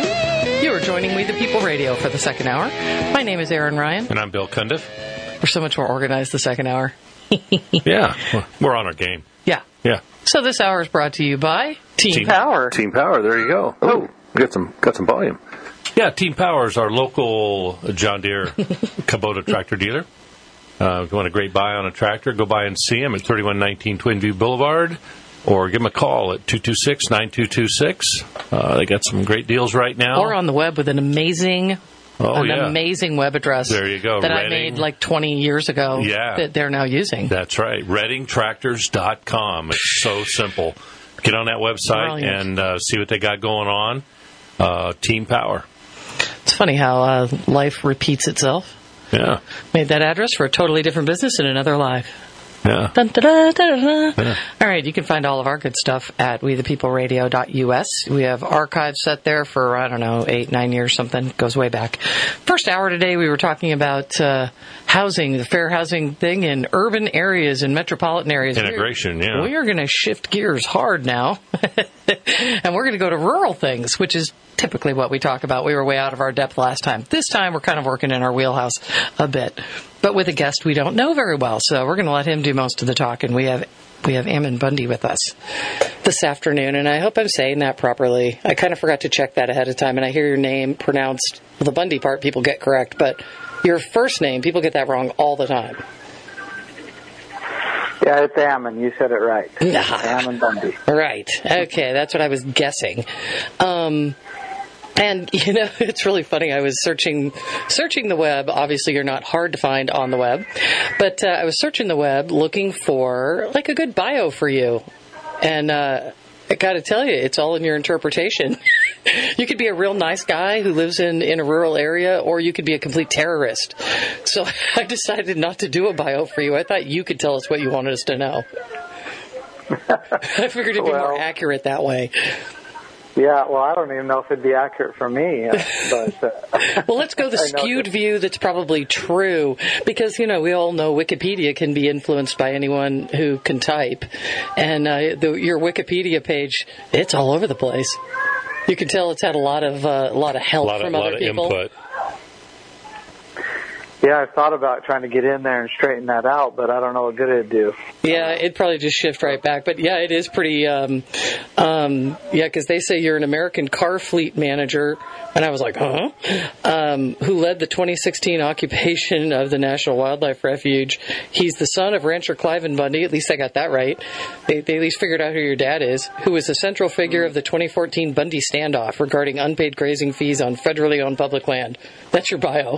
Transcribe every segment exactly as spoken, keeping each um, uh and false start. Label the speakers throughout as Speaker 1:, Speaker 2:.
Speaker 1: You are joining We the People Radio for the second hour. My name is Aaron Ryan.
Speaker 2: And I'm Bill Cundiff.
Speaker 1: We're so much more organized the second hour.
Speaker 2: Yeah, we're on our game.
Speaker 1: Yeah.
Speaker 2: Yeah.
Speaker 1: So this hour is brought to you by Team,
Speaker 2: Team
Speaker 1: Power.
Speaker 3: Team Power, there you go. Oh, got some got some volume.
Speaker 2: Yeah, Team Power is our local John Deere Kubota tractor dealer. Uh, if you want a great buy on a tractor, go by and see them at thirty-one nineteen Twin View Boulevard, or give them a call at two two six, nine two two six. Uh, they got some great deals right now.
Speaker 1: Or on the web with an amazing,
Speaker 2: oh,
Speaker 1: an
Speaker 2: yeah.
Speaker 1: amazing web address.
Speaker 2: There you go.
Speaker 1: That
Speaker 2: Redding.
Speaker 1: I made like twenty years ago.
Speaker 2: Yeah.
Speaker 1: That they're now using.
Speaker 2: That's right. Redding Tractors dot com. It's so simple. Get on that website
Speaker 1: Brilliant.
Speaker 2: and uh, see what they got going on. Uh, Team Power.
Speaker 1: It's funny how uh, life repeats itself.
Speaker 2: Yeah.
Speaker 1: Made that address for a totally different business in another life.
Speaker 2: Yeah.
Speaker 1: Dun, da, da, da, da.
Speaker 2: Yeah.
Speaker 1: All right, you can find all of our good stuff at we the people radio dot U S. We have archives set there for, I don't know, eight, nine years, something. Goes way back. First hour today, we were talking about uh, housing, the fair housing thing in urban areas and metropolitan areas.
Speaker 2: Integration,
Speaker 1: we're,
Speaker 2: yeah.
Speaker 1: We are going to shift gears hard now, and we're going to go to rural things, which is typically what we talk about. We were way out of our depth last time. This time, we're kind of working in our wheelhouse a bit, but with a guest we don't know very well. So we're going to let him do most of the talking. We have we have Ammon Bundy with us this afternoon, and I hope I'm saying that properly. I kind of forgot to check that ahead of time, and I hear your name pronounced, well, the Bundy part people get correct, but your first name, people get that wrong all the time.
Speaker 4: Yeah, it's Ammon. You said it right.
Speaker 1: Nah.
Speaker 4: Ammon Bundy.
Speaker 1: Right. Okay, that's what I was guessing. Um, and, you know, it's really funny. I was searching searching the web. Obviously, you're not hard to find on the web. But uh, I was searching the web looking for, like, a good bio for you. And uh, I got to tell you, it's all in your interpretation. You could be a real nice guy who lives in, in a rural area, or you could be a complete terrorist. So I decided not to do a bio for you. I thought you could tell us what you wanted us to know. I figured it'd be
Speaker 4: Well,
Speaker 1: more accurate that way.
Speaker 4: Yeah, well, I don't even know if it'd be accurate for me. Uh, but uh,
Speaker 1: Well, let's go the
Speaker 4: I know
Speaker 1: skewed
Speaker 4: that-
Speaker 1: view that's probably true, because, you know, we all know Wikipedia can be influenced by anyone who can type. And uh, the, your Wikipedia page, it's all over the place. You can tell it's had a lot of uh, a lot of help
Speaker 2: A lot of,
Speaker 1: from
Speaker 2: lot
Speaker 1: other
Speaker 2: of
Speaker 1: people.
Speaker 2: input.
Speaker 4: Yeah, I thought about trying to get in there and straighten that out, but I don't know what good it'd do.
Speaker 1: Yeah, it'd probably just shift right back. But yeah, it is pretty, um, um, yeah, because they say you're an American car fleet manager. And I was like, huh? Um, who led the twenty sixteen occupation of the National Wildlife Refuge. He's the son of rancher Cliven Bundy. At least I got that right. They, they at least figured out who your dad is. Who was the central figure of the twenty fourteen Bundy standoff regarding unpaid grazing fees on federally owned public land. That's your bio.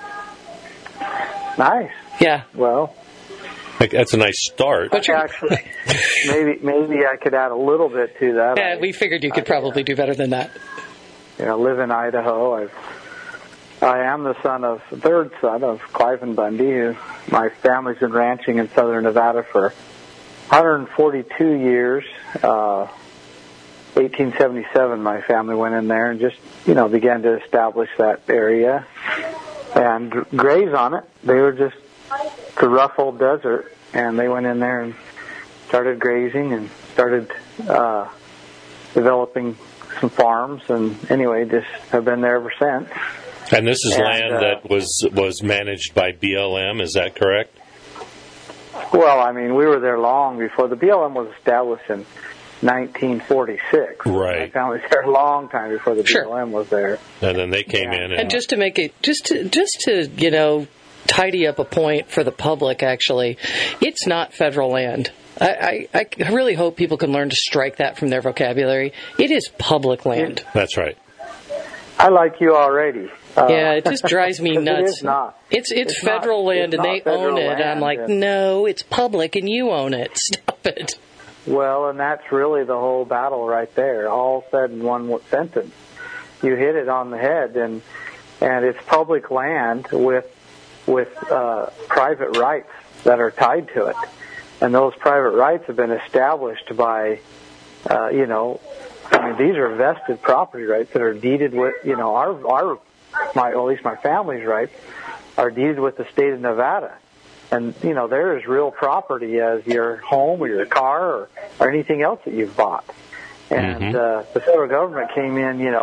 Speaker 4: Nice.
Speaker 1: Yeah.
Speaker 4: Well,
Speaker 2: Like, that's a nice start.
Speaker 1: But you're,
Speaker 4: actually, maybe maybe I could add a little bit to that.
Speaker 1: yeah,
Speaker 4: I,
Speaker 1: we figured you could probably do better than that.
Speaker 4: you know, live in Idaho. I've, I am the son of, third son of Cliven Bundy, who my family's been ranching in southern Nevada for one hundred forty-two years. Uh, eighteen seventy-seven, my family went in there and just, you know, began to establish that area and graze on it. They were just the rough old desert, and they went in there and started grazing and started uh, developing some farms, and anyway, just have been there ever since.
Speaker 2: And this is
Speaker 4: And,
Speaker 2: land
Speaker 4: uh,
Speaker 2: that was was managed by B L M, is that correct?
Speaker 4: Well, I mean, we were there long before. The B L M was established in nineteen forty-six.
Speaker 2: Right.
Speaker 4: My family was there a long time before the
Speaker 1: Sure.
Speaker 4: B L M was there.
Speaker 2: And then they came in and,
Speaker 1: And just to make it, just to, just to, you know, tidy up a point for the public, actually, it's not federal land. I, I, I really hope people can learn to strike that from their vocabulary. It is public land.
Speaker 2: that's right.
Speaker 4: I like you already. Uh,
Speaker 1: Yeah, it just drives me
Speaker 4: 'cause
Speaker 1: nuts.
Speaker 4: It is not.
Speaker 1: It's it's,
Speaker 4: It's
Speaker 1: federal
Speaker 4: not-
Speaker 1: land
Speaker 4: it's
Speaker 1: and they
Speaker 4: not
Speaker 1: own
Speaker 4: federal
Speaker 1: it. And I'm
Speaker 4: land,
Speaker 1: like,
Speaker 4: and-
Speaker 1: no, it's public and you own it. Stop it.
Speaker 4: Well, and that's really the whole battle right there, all said in one sentence. You hit it on the head, and and it's public land with with uh, private rights that are tied to it, and those private rights have been established by, uh, you know, I mean, these are vested property rights that are deeded with, you know, our our my at least my family's rights are deeded with the state of Nevada. And, you know, there is real property as your home or your car or, or anything else that you've bought. And
Speaker 2: Mm-hmm.
Speaker 4: uh, the federal government came in, you know,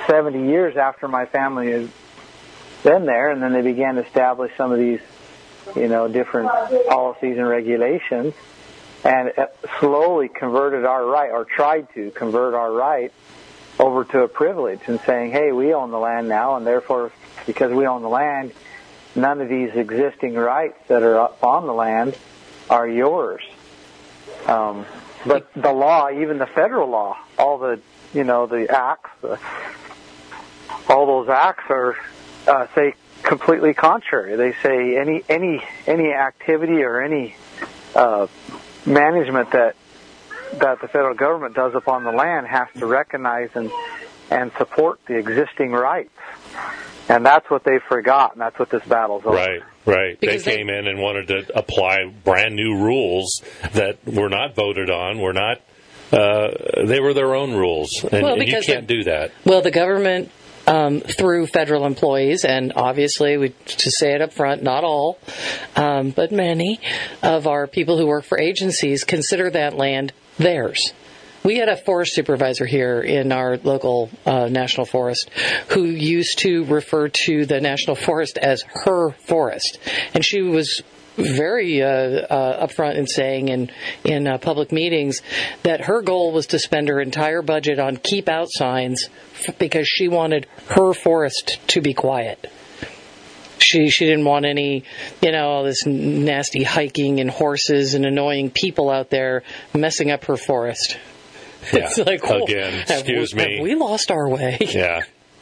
Speaker 4: seventy years after my family had been there, and then they began to establish some of these, you know, different policies and regulations, and it slowly converted our right, or tried to convert our right, over to a privilege, and saying, hey, we own the land now, and therefore, because we own the land, none of these existing rights that are up on the land are yours. Um, but the law, even the federal law, all the, you know, the acts, the, all those acts are, uh, say, completely contrary. They say any any any activity or any uh, management that that the federal government does upon the land has to recognize and and support the existing rights. And that's what they've forgotten. That's what this battle's over.
Speaker 2: Right, right.
Speaker 1: Because
Speaker 2: they came they, in and wanted to apply brand new rules that were not voted on, were not, uh, they were their own rules. And,
Speaker 1: well,
Speaker 2: and you can't
Speaker 1: the,
Speaker 2: do that.
Speaker 1: Well, the government, um, through federal employees, and obviously, we, to say it up front, not all, um, but many of our people who work for agencies consider that land theirs. We had a forest supervisor here in our local uh, national forest who used to refer to the national forest as her forest. And she was very uh, uh, upfront in saying in, in uh, public meetings that her goal was to spend her entire budget on keep out signs f- because she wanted her forest to be quiet. She she didn't want any, you know, all this nasty hiking and horses and annoying people out there messing up her forest.
Speaker 2: Yeah.
Speaker 1: It's like, oh,
Speaker 2: again, excuse
Speaker 1: have we,
Speaker 2: me.
Speaker 1: Have we lost our way?
Speaker 2: Yeah.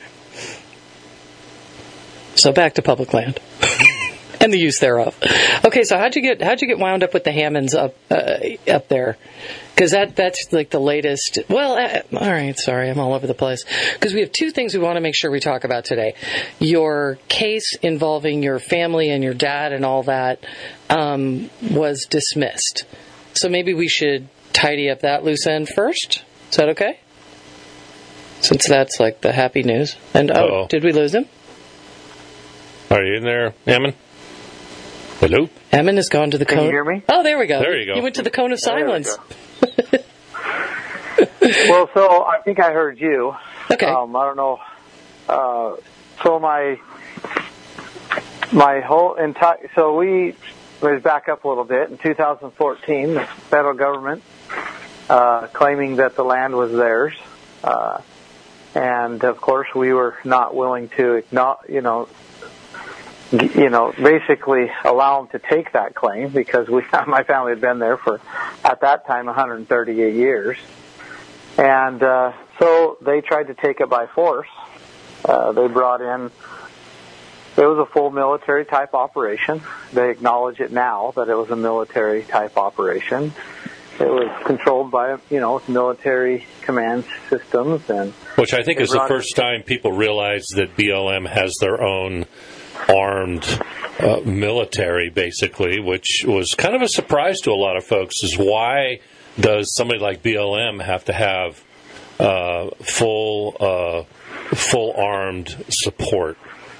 Speaker 1: So back to public land and the use thereof. Okay, so how'd you get how'd you get wound up with the Hammonds up uh, up there? Because that that's like the latest. Well, uh, all right, sorry, I'm all over the place. Because we have two things we want to make sure we talk about today. Your case involving your family and your dad and all that um, was dismissed. So maybe we should tidy up that loose end first. Is that okay? Since that's like the happy news. And oh,
Speaker 2: Uh-oh.
Speaker 1: Did we lose him?
Speaker 2: Are you in there, Ammon? Hello?
Speaker 1: Ammon has gone to the
Speaker 4: Can
Speaker 1: cone.
Speaker 4: you hear me?
Speaker 1: Oh, there we go.
Speaker 2: There you go.
Speaker 1: He went to the cone of silence.
Speaker 4: Well, so I think I heard you.
Speaker 1: Okay.
Speaker 4: Um, I don't know. Uh, so my my whole entire so we let's back up a little bit. In two thousand fourteen, the federal government uh, claiming that the land was theirs, uh, and of course we were not willing to acknowledge, you know. You know, basically allow them to take that claim because we, my family had been there for, at that time, one hundred thirty-eight years. And uh, so they tried to take it by force. Uh, they brought in, it was a full military type operation. They acknowledge it now that it was a military type operation. It was controlled by, you know, military command systems. And
Speaker 2: which I think is the first time people realize that B L M has their own armed uh, military, basically, which was kind of a surprise to a lot of folks, is why does somebody like B L M have to have uh, full uh, full armed support?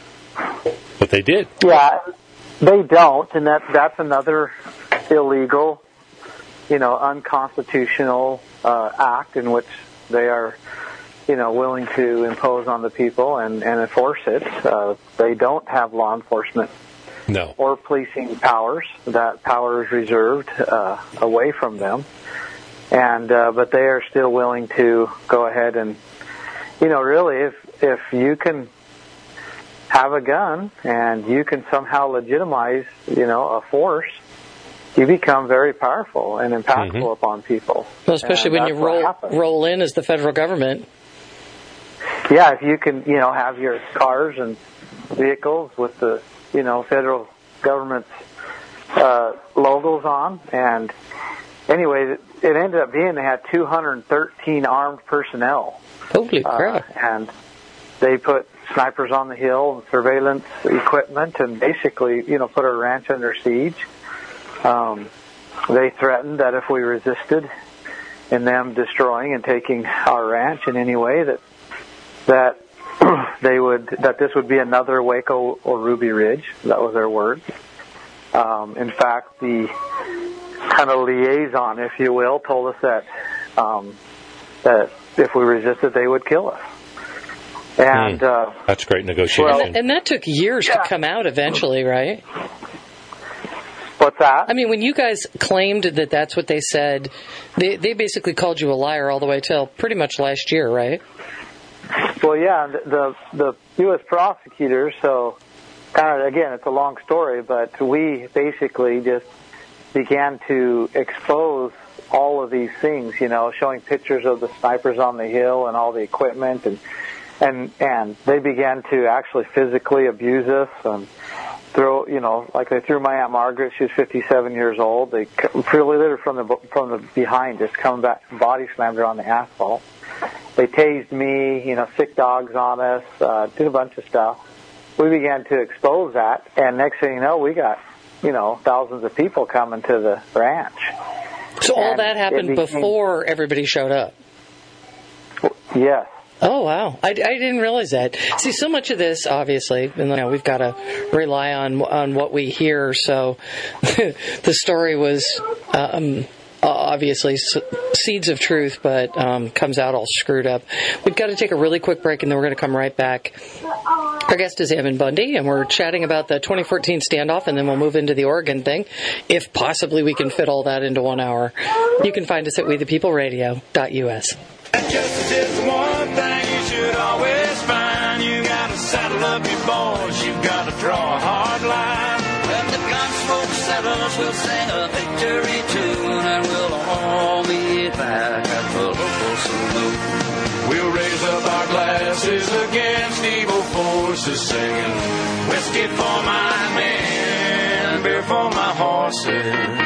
Speaker 2: But they did.
Speaker 4: Yeah, they don't, and that that's another illegal, you know, unconstitutional uh, act in which they are, you know, willing to impose on the people and, and enforce it. Uh, they don't have law enforcement
Speaker 2: no.
Speaker 4: or policing powers. That power is reserved uh, away from them. And uh, but they are still willing to go ahead and, you know, really, if if you can have a gun and you can somehow legitimize, you know, a force, you become very powerful and impactful
Speaker 2: mm-hmm.
Speaker 4: upon people.
Speaker 1: Well, especially
Speaker 4: and
Speaker 1: when you roll roll in as the federal government.
Speaker 4: Yeah, if you can, you know, have your cars and vehicles with the, you know, federal government's uh, logos on. And anyway, it ended up being they had two hundred thirteen armed personnel.
Speaker 1: Holy crap.
Speaker 4: Uh, and they put snipers on the hill and surveillance equipment and basically, you know, put our ranch under siege. Um, they threatened that if we resisted in them destroying and taking our ranch in any way, that that they would that this would be another Waco or Ruby Ridge. That was their word. Um, in fact, the kind of liaison, if you will, told us that um, that if we resisted, they would kill us. And
Speaker 2: mm.
Speaker 4: uh,
Speaker 2: that's great negotiation.
Speaker 1: Well, and, and that took years
Speaker 4: yeah.
Speaker 1: to come out eventually, right?
Speaker 4: What's that?
Speaker 1: I mean, when you guys claimed that that's what they said, they they basically called you a liar all the way till pretty much last year, right?
Speaker 4: Well, yeah, the the U S prosecutors, so kind of, again, it's a long story, but we basically just began to expose all of these things, you know, showing pictures of the snipers on the hill and all the equipment, and and and they began to actually physically abuse us and throw, you know, like they threw my Aunt Margaret. She was fifty-seven years old. They really lit her from the from the behind, just coming back, body slammed her on the asphalt. They tased me, you know, sick dogs on us, uh, did a bunch of stuff. We began to expose that, and next thing you know, we got, you know, thousands of people coming to the ranch.
Speaker 1: So all
Speaker 4: and
Speaker 1: that happened became, before everybody showed up?
Speaker 4: Yes.
Speaker 1: Oh, wow. I, I didn't realize that. See, so much of this, obviously, and you know, we've got to rely on on what we hear, so the story was um, obviously seeds of truth, but um, comes out all screwed up. We've got to take a really quick break, and then we're going to come right back. Our guest is Evan Bundy, and we're chatting about the twenty fourteen standoff, and then we'll move into the Oregon thing, if possibly we can fit all that into one hour. You can find us at we the people radio dot u s.
Speaker 5: Justice is the one thing you should always find. You gotta saddle up your boys, you gotta draw a hard line. When the gunsmoke settles, we'll sing a victory tune, and we'll all meet back at the local saloon. We'll raise up our glasses against evil forces, singing whiskey for my men, beer for my horses.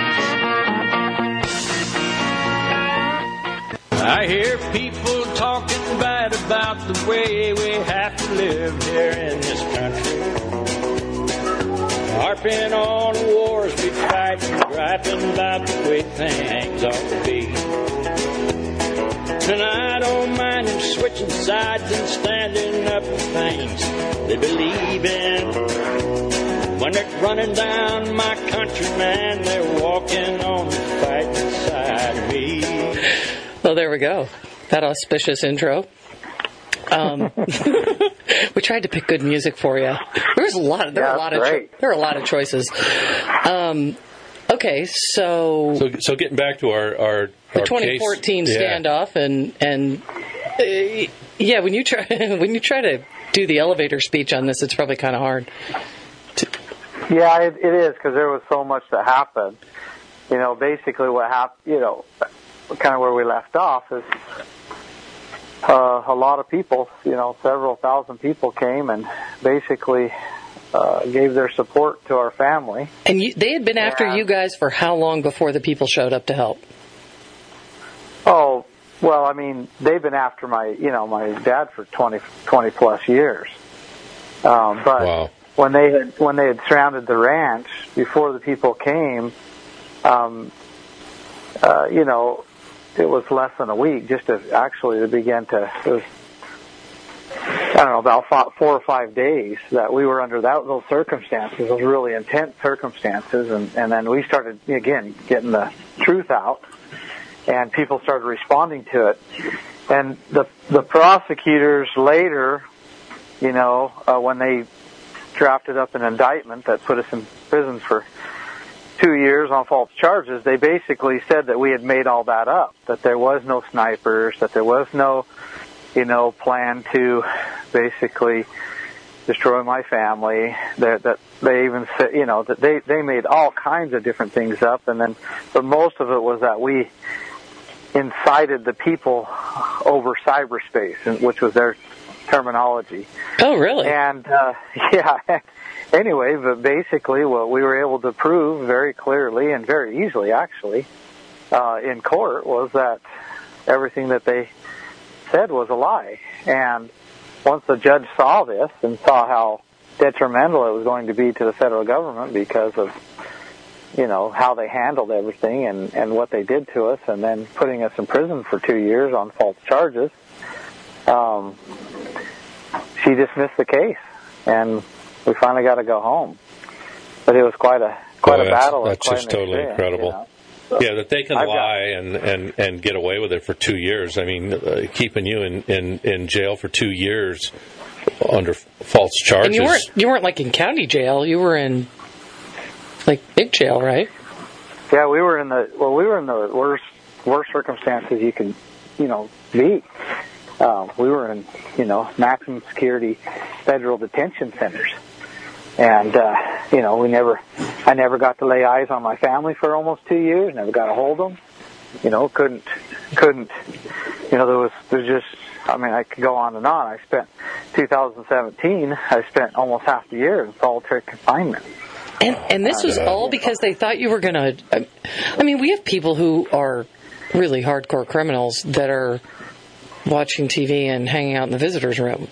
Speaker 5: I hear people talking bad about the way we have to live here in this country. Harping on wars we fight and griping about the way things ought to be. And I don't mind them switching sides and standing up for things they believe in. When they're running down my country, man, they're walking on the fighting side of me.
Speaker 1: Well, there we go. That auspicious intro. Um, we tried to pick good music for you. There was a lot. Of, there yeah, were a lot of. Cho- there were a lot of choices. Um, okay, so,
Speaker 2: so so getting back to our our,
Speaker 1: the
Speaker 2: our
Speaker 1: twenty fourteen
Speaker 2: case,
Speaker 1: standoff, yeah. and and uh, yeah, when you try when you try to do the elevator speech on this, it's probably kind of hard. To...
Speaker 4: Yeah, it, it is, because there was so much that happened. You know, basically what happened. You know. Kind of where we left off is uh, a lot of people, you know, several thousand people came and basically uh, gave their support to our family.
Speaker 1: And you, they had been after and, you guys for how long before the people showed up to help?
Speaker 4: Oh, well, I mean, they've been after my, you know, my dad for twenty, twenty plus years. Um, but
Speaker 2: wow.
Speaker 4: when they had when they had surrounded the ranch before the people came, um, uh, you know. It was less than a week just to actually to begin to, it was, I don't know, about five, four or five days that we were under that, those circumstances, those really intense circumstances. And, and then we started, again, getting the truth out, and people started responding to it. And the the prosecutors later, you know, uh, when they drafted up an indictment that put us in prison for two years on false charges, they basically said that we had made all that up, that there was no snipers, that there was no, you know, plan to basically destroy my family, that, that they even said, you know, that they, they made all kinds of different things up, and then, but most of it was that we incited the people over cyberspace, which was their terminology.
Speaker 1: Oh, really?
Speaker 4: And, uh, yeah, anyway, but basically what we were able to prove very clearly and very easily, actually, uh, in court was that everything that they said was a lie. And once the judge saw this and saw how detrimental it was going to be to the federal government because of, you know, how they handled everything and, and what they did to us, and then putting us in prison for two years on false charges, um, she dismissed the case, and we finally got to go home. But it was quite a quite
Speaker 2: oh,
Speaker 4: a battle.
Speaker 2: That's just totally incredible.
Speaker 4: You know? So
Speaker 2: yeah, that they can
Speaker 4: I've
Speaker 2: lie
Speaker 4: got,
Speaker 2: and, and, and get away with it for two years. I mean, uh, keeping you in, in, in jail for two years under false charges.
Speaker 1: And you weren't you weren't like in county jail. You were in like big jail, right?
Speaker 4: Yeah, we were in the well, we were in the worst worst circumstances you could, you know, be. Uh, we were in, you know, maximum security federal detention centers, and uh, you know, we never, I never got to lay eyes on my family for almost two years. Never got to hold them. You know, couldn't, couldn't. You know, there was, there's just. I mean, I could go on and on. I spent two thousand seventeen. I spent almost half the year in solitary confinement.
Speaker 1: And and this was all because they thought you were going to. I mean, we have people who are really hardcore criminals that are watching T V and hanging out in the visitors' room.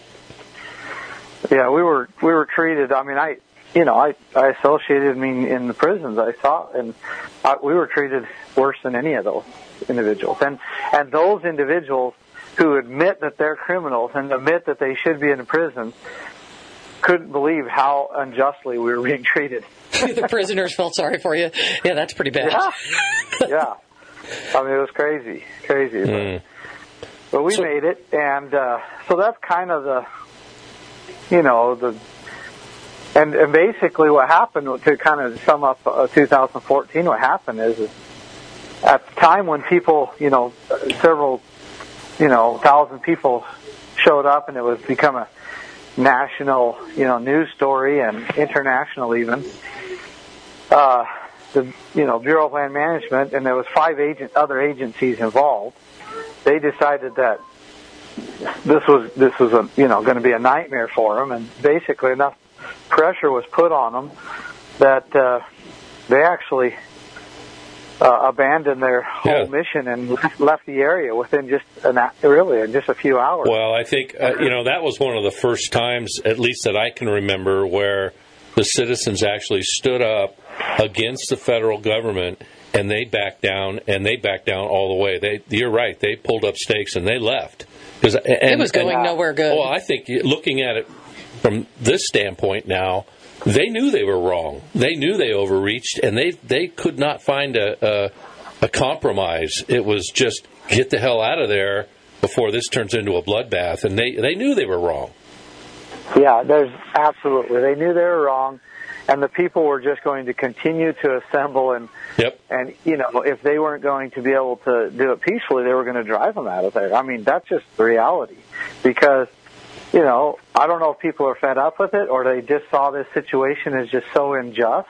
Speaker 4: Yeah, we were we were treated. I mean, I you know I I associated me in the prisons. I saw, and I, we were treated worse than any of those individuals. And and those individuals who admit that they're criminals and admit that they should be in prison couldn't believe how unjustly we were being treated.
Speaker 1: The prisoners felt sorry for you. Yeah, that's pretty bad.
Speaker 4: Yeah, yeah. I mean, it was crazy, crazy. Mm. But, but we so, made it, and uh, so that's kind of the, you know, the, and, and basically what happened, to kind of sum up uh, two thousand fourteen, what happened is, is at the time when people, you know, several, you know, thousand people showed up, and it was become a national, you know, news story and international even. Uh, the, you know, Bureau of Land Management, and there was five agent, other agencies involved. They decided that this was this was a you know going to be a nightmare for them, and basically enough pressure was put on them that uh, they actually uh, abandoned their whole yeah. mission and left the area within just an really in just a few hours.
Speaker 2: Well, I think uh, you know that was one of the first times, at least that I can remember, where the citizens actually stood up against the federal government. And they backed down, and they backed down all the way. They, you're right. They pulled up stakes and they left. And,
Speaker 1: it was going and, nowhere good.
Speaker 2: Well, I think looking at it from this standpoint now, they knew they were wrong. They knew they overreached, and they, they could not find a, a a compromise. It was just get the hell out of there before this turns into a bloodbath. And they they knew they were wrong.
Speaker 4: Yeah, there's absolutely. They knew they were wrong. And the people were just going to continue to assemble, and
Speaker 2: yep.
Speaker 4: and you know, if they weren't going to be able to do it peacefully, they were going to drive them out of there. I mean, that's just the reality. Because, you know, I don't know if people are fed up with it or they just saw this situation as just so unjust.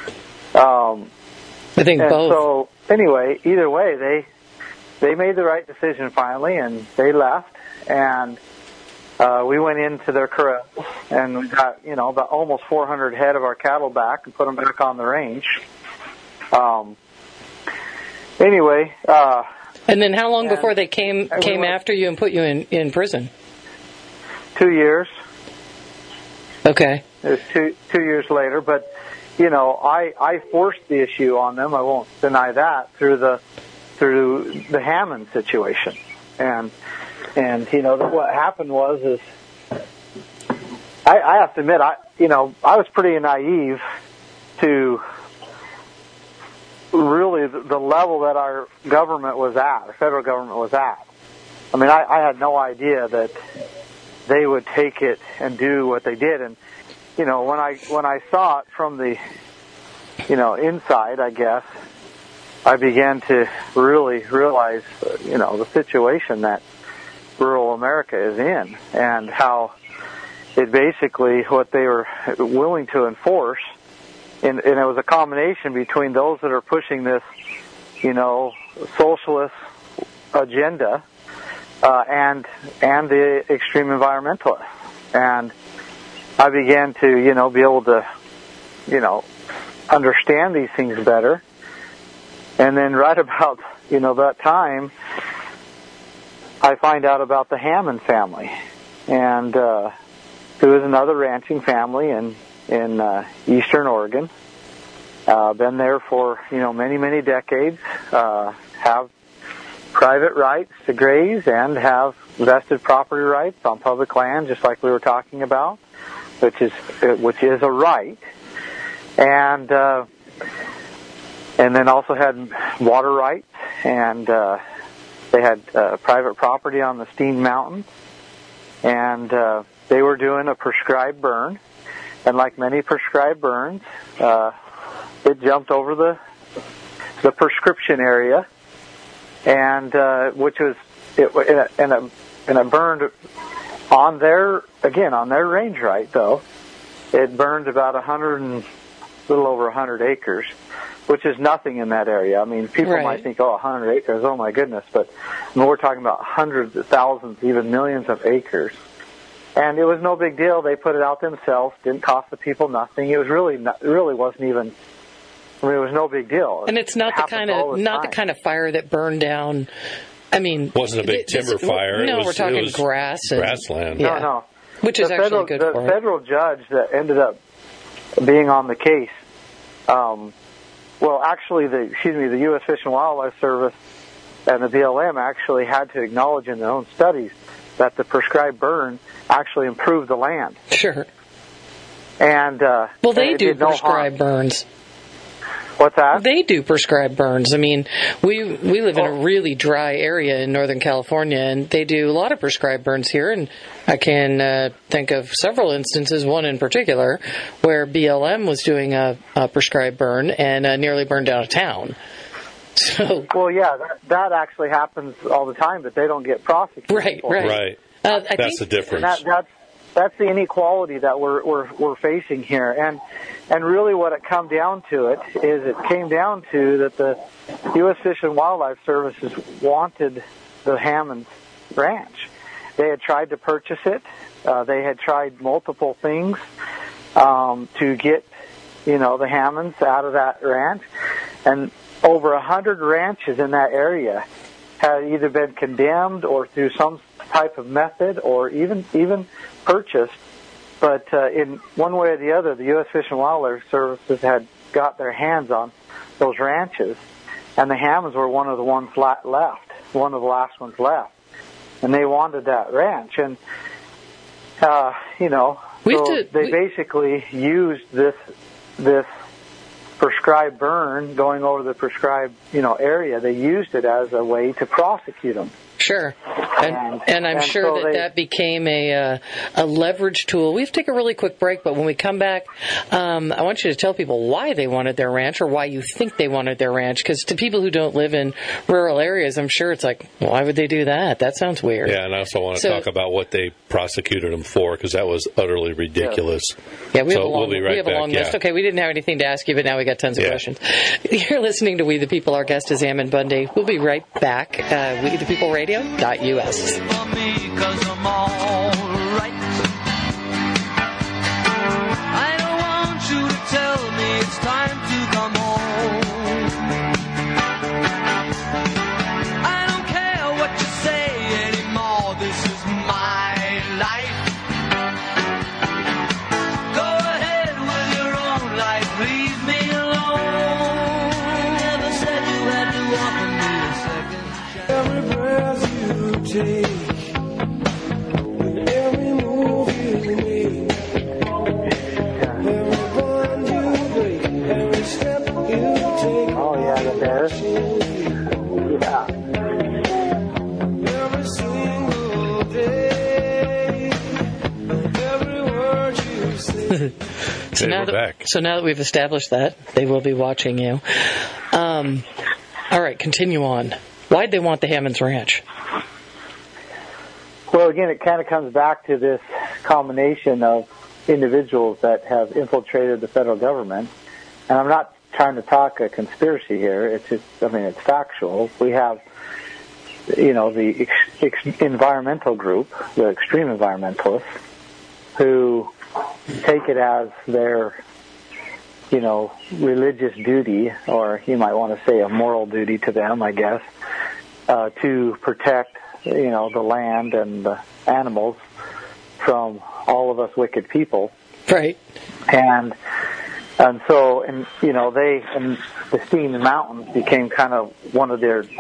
Speaker 4: Um,
Speaker 1: I think
Speaker 4: and
Speaker 1: both.
Speaker 4: So anyway, either way, they they made the right decision finally, and they left, and. Uh, we went into their corrals, and we got, you know, about almost four hundred head of our cattle back and put them back on the range. Um, anyway. Uh,
Speaker 1: and then how long before they came came we went, after you and put you in, in prison?
Speaker 4: Two years.
Speaker 1: Okay.
Speaker 4: It was two, two years later, but, you know, I, I forced the issue on them. I won't deny that through the, through the Hammond situation. And... And, you know, what happened was is, I, I have to admit, I you know, I was pretty naive to really the, the level that our government was at, our federal government was at. I mean, I, I had no idea that they would take it and do what they did. And, you know, when I when I saw it from the, you know, inside, I guess, I began to really realize, you know, the situation that rural America is in, and how it basically what they were willing to enforce, and, and it was a combination between those that are pushing this, you know, socialist agenda, uh, and and the extreme environmentalists. And I began to, you know, be able to, you know, understand these things better. And then right about, you know, that time, I find out about the Hammond family, and uh, who is another ranching family in in uh, eastern Oregon. Uh, been there for you know many many decades. Uh, have private rights to graze and have vested property rights on public land, just like we were talking about, which is which is a right, and uh, and then also had water rights and. Uh, They had uh, private property on the Steen Mountain, and uh, they were doing a prescribed burn, and like many prescribed burns, uh, it jumped over the the prescription area, and uh, which was it, and it, and it burned on their again on their range right though. It burned about a hundred and a little over a hundred acres, which is nothing in that area. I mean, people
Speaker 1: right.
Speaker 4: might think, oh, a hundred acres, oh my goodness, but I mean, we're talking about hundreds of thousands, even millions of acres. And it was no big deal. They put it out themselves. Didn't cost the people nothing. It was really, not, it really wasn't even. I mean, it was no big deal.
Speaker 1: And it's not
Speaker 4: it
Speaker 1: the kind of
Speaker 4: the
Speaker 1: not
Speaker 4: time.
Speaker 1: the kind of fire that burned down. I mean,
Speaker 2: it wasn't a big
Speaker 1: it,
Speaker 2: timber
Speaker 1: this,
Speaker 2: fire.
Speaker 1: No,
Speaker 2: it was,
Speaker 1: we're talking
Speaker 2: it was
Speaker 1: grass and
Speaker 2: grassland.
Speaker 1: Yeah.
Speaker 4: No, no.
Speaker 1: Which is
Speaker 4: the
Speaker 1: actually
Speaker 4: federal,
Speaker 1: good
Speaker 4: the
Speaker 1: for
Speaker 4: The federal judge that ended up being on the case, um, well, actually, the excuse me, the U S Fish and Wildlife Service and the B L M actually had to acknowledge in their own studies that the prescribed burn actually improved the land.
Speaker 1: Sure.
Speaker 4: And uh,
Speaker 1: well, they
Speaker 4: and it
Speaker 1: do
Speaker 4: did no
Speaker 1: prescribed
Speaker 4: harm.
Speaker 1: burns.
Speaker 4: What's that?
Speaker 1: They do prescribed burns. I mean, we we live in
Speaker 4: Oh.
Speaker 1: a really dry area in Northern California, and they do a lot of prescribed burns here. And I can uh, think of several instances, one in particular, where B L M was doing a, a prescribed burn and uh, nearly burned down a town. So,
Speaker 4: well, yeah, that, that actually happens all the time, but they don't get prosecuted.
Speaker 1: Right,
Speaker 4: for it.
Speaker 1: right.
Speaker 2: Right.
Speaker 1: Uh, I
Speaker 2: That's
Speaker 1: think,
Speaker 2: the difference.
Speaker 4: And that, that's that's the inequality that we're we're we're facing here, and and really what it come down to it is it came down to that the U S Fish and Wildlife Services wanted the Hammonds Ranch. They had tried to purchase it. Uh, they had tried multiple things um, to get you know the Hammonds out of that ranch, and over a hundred ranches in that area had either been condemned or through some type of method or even even purchased. But uh, in one way or the other, the U S Fish and Wildlife Services had got their hands on those ranches, and the Hammonds were one of the ones la- left, one of the last ones left. And they wanted that ranch. And, uh, you know,
Speaker 1: We
Speaker 4: so
Speaker 1: have to-
Speaker 4: they
Speaker 1: we-
Speaker 4: basically used this this prescribed burn going over the prescribed, you know, area. They used it as a way to prosecute them.
Speaker 1: Sure. And,
Speaker 4: And-
Speaker 1: and I'm
Speaker 4: and
Speaker 1: sure
Speaker 4: so
Speaker 1: that
Speaker 4: they-
Speaker 1: that became a uh, a leverage tool. We have to take a really quick break, but when we come back, um, I want you to tell people why they wanted their ranch or why you think they wanted their ranch. Because to people who don't live in rural areas, I'm sure it's like, why would they do that? That sounds weird.
Speaker 2: Yeah, and I also want to
Speaker 1: So-
Speaker 2: talk about what they prosecuted him for, because that was utterly ridiculous.
Speaker 1: Yeah, we have
Speaker 2: So
Speaker 1: a long,
Speaker 2: we'll be right
Speaker 1: we have a
Speaker 2: back,
Speaker 1: long
Speaker 2: yeah.
Speaker 1: list. Okay, we didn't have anything to ask you, but now we got tons of
Speaker 2: Yeah.
Speaker 1: questions. You're listening to We the People. Our guest is Ammon Bundy. We'll be right back. Uh, we the people radio dot U S.
Speaker 5: For me, 'cause I'm all right. I don't want you to tell me it's time to come home. I don't care what you say anymore. This is my life. Go ahead with your own life. Leave me alone. Never said you had to offer me a second chance. Every breath you take.
Speaker 4: Oh, yeah, the bear. Yeah.
Speaker 5: Every single day, every word you say.
Speaker 1: So
Speaker 2: Hey,
Speaker 1: now
Speaker 2: we're
Speaker 1: that
Speaker 2: back.
Speaker 1: so now that we've established that, they will be watching you. Um, all right, continue on. Why'd they want the Hammonds Ranch?
Speaker 4: Well, again, it kind of comes back to this combination of individuals that have infiltrated the federal government. And I'm not trying to talk a conspiracy here. It's just, I mean, it's factual. We have, you know, the ex- ex- environmental group, the extreme environmentalists, who take it as their, you know, religious duty, or you might want to say a moral duty to them, I guess, uh, to protect, you know, the land and the animals from all of us wicked people.
Speaker 1: Right.
Speaker 4: And and so, and you know, they and the Steam Mountains became kind of one of their,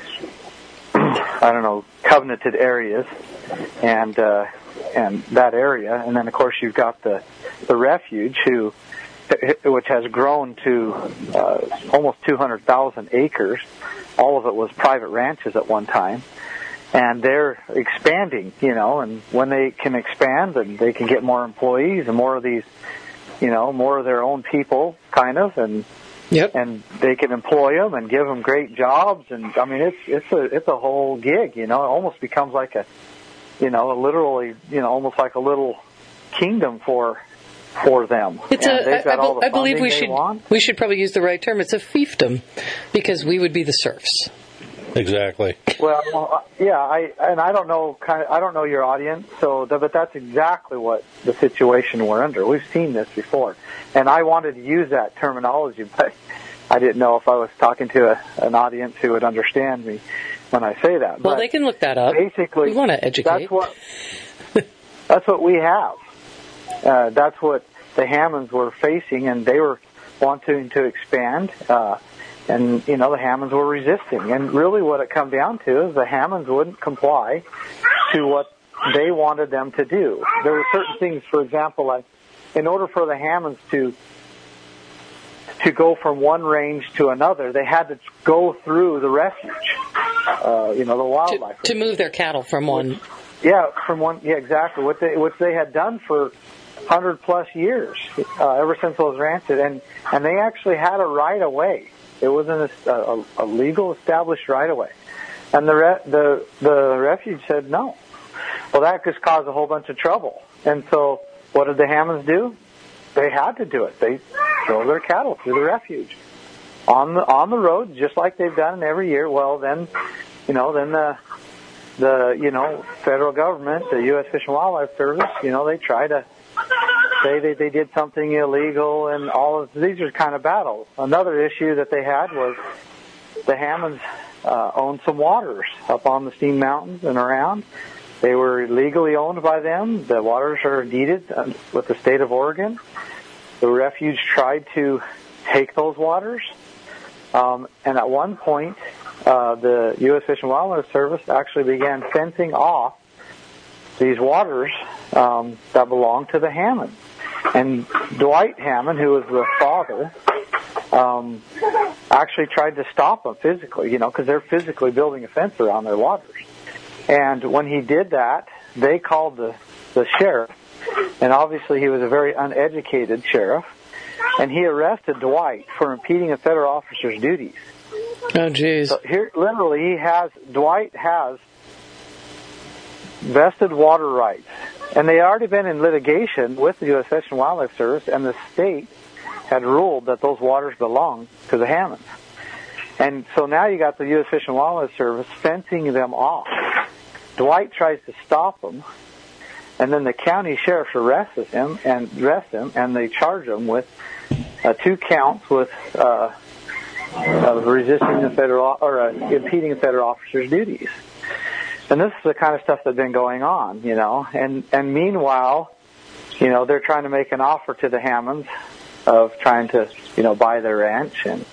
Speaker 4: I don't know, covenanted areas, and uh, and that area, and then of course you've got the the refuge, who, which has grown to uh, almost two hundred thousand acres. All of it was private ranches at one time. and they're expanding, you know, and when they can expand, and they can get more employees and more of these, you know, more of their own people, kind of, and
Speaker 1: Yep.
Speaker 4: and they can employ them and give them great jobs, and I mean, it's it's a it's a whole gig, you know. It almost becomes like a, you know, a literally, you know, almost like a little kingdom for for them.
Speaker 1: It's
Speaker 4: and
Speaker 1: a,
Speaker 4: they've got
Speaker 1: I,
Speaker 4: all the
Speaker 1: I believe we
Speaker 4: funding they
Speaker 1: should
Speaker 4: want.
Speaker 1: we should probably use the right term. It's a fiefdom, because we would be the serfs.
Speaker 2: Exactly.
Speaker 4: Well, well, yeah, I and I don't know, kind of, I don't know your audience, so but that's exactly what the situation we're under. We've seen this before, and I wanted to use that terminology, but I didn't know if I was talking to a, an audience who would understand me when I say that.
Speaker 1: Well,
Speaker 4: but
Speaker 1: they can look that up.
Speaker 4: Basically,
Speaker 1: We want to educate.
Speaker 4: That's what that's what we have. Uh, that's what the Hammonds were facing, and they were wanting to expand. Uh, And, you know, the Hammonds were resisting. And really what it come down to is the Hammonds wouldn't comply to what they wanted them to do. There were certain things, for example, like in order for the Hammonds to to go from one range to another, they had to go through the refuge, uh, you know, the wildlife.
Speaker 1: To, to move their cattle from one.
Speaker 4: Yeah, from one, yeah, exactly. What they, which they had done for hundred plus years, uh, ever since those ranches. And, and they actually had a right of way. It wasn't a, a, a legal established right of way, and the re, the the refuge said no. Well, that just caused a whole bunch of trouble. And so, what did the Hammonds do? They had to do it. They drove their cattle through the refuge on the on the road, just like they've done every year. Well, then, you know, then the the you know federal government, the U S Fish and Wildlife Service, you know, they try to say they, they did something illegal, and all of these are kind of battles. Another issue that they had was the Hammonds uh, owned some waters up on the Steam Mountains and around. They were legally owned by them. The waters are deeded uh, with the state of Oregon. The refuge tried to take those waters, um, and at one point, uh, the U S Fish and Wildlife Service actually began fencing off these waters um, that belonged to the Hammonds. And Dwight Hammond, who was the father, um, actually tried to stop them physically, you know, because they're physically building a fence around their waters. And when he did that, they called the, the sheriff, and obviously he was a very uneducated sheriff, and he arrested Dwight for impeding a federal officer's duties.
Speaker 1: Oh, geez.
Speaker 4: So here, literally, he has, Dwight has vested water rights. And they had already been in litigation with the U S Fish and Wildlife Service, and the state had ruled that those waters belong to the Hammonds. And so now you got the U S Fish and Wildlife Service fencing them off. Dwight tries to stop them, and then the county sheriff arrests him and arrests him, and they charge him with uh, two counts with uh, of resisting the federal or uh, impeding a federal officer's duties. And this is the kind of stuff that's been going on, you know. And and meanwhile, you know, they're trying to make an offer to the Hammonds of trying to, you know, buy their ranch, and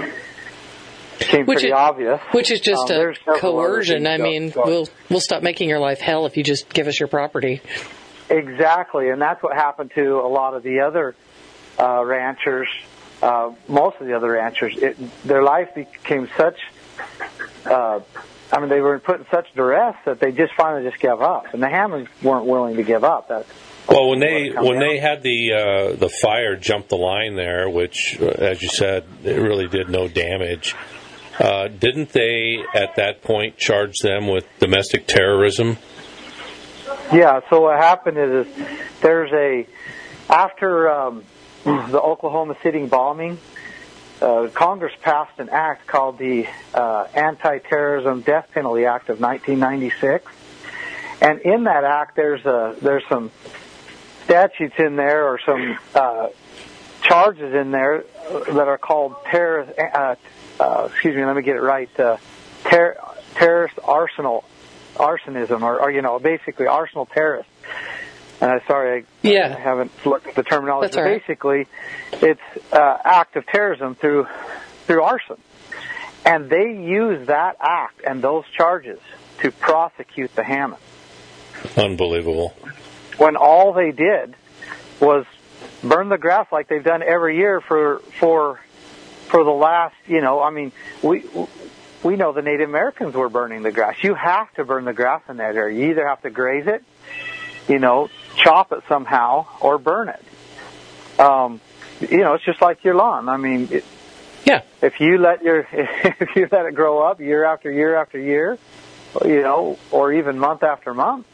Speaker 4: it became
Speaker 1: which
Speaker 4: pretty
Speaker 1: is,
Speaker 4: obvious.
Speaker 1: Which is just
Speaker 4: um,
Speaker 1: a coercion. I
Speaker 4: go,
Speaker 1: mean,
Speaker 4: go.
Speaker 1: we'll we'll stop making your life hell if you just give us your property.
Speaker 4: Exactly, and that's what happened to a lot of the other uh, ranchers. Uh, most of the other ranchers, it, their life became such. Uh, I mean, they were put in such duress that they just finally just gave up, and the Hammonds weren't willing to give up. That's
Speaker 2: well, when they when
Speaker 4: down.
Speaker 2: they had the uh, the fire jump the line there, which, uh, as you said, it really did no damage. Uh, didn't they at that point charge them with domestic terrorism?
Speaker 4: Yeah. So what happened is, is there's a after um, the Oklahoma City bombing. Uh, Congress passed an act called the uh, Anti-Terrorism Death Penalty Act of nineteen ninety-six, and in that act, there's a there's some statutes in there or some uh, charges in there that are called terrorist. Uh, uh, excuse me, let me get it right. Uh, ter- terrorist arsenal, arsonism, or, or you know, basically arsenal terrorist. And I'm sorry, I,
Speaker 1: yeah.
Speaker 4: I haven't looked at the terminology.
Speaker 1: That's
Speaker 4: but
Speaker 1: all right.
Speaker 4: basically, it's uh, act of terrorism through through arson, and they use that act and those charges to prosecute the Hammonds.
Speaker 2: Unbelievable.
Speaker 4: When all they did was burn the grass like they've done every year for for for the last, you know, I mean, we we know the Native Americans were burning the grass. You have to burn the grass in that area. You either have to graze it, you know, chop it somehow, or burn it. Um, you know, it's just like your lawn. I mean, it,
Speaker 1: yeah.
Speaker 4: If you let your if you let it grow up year after year after year, you know, or even month after month,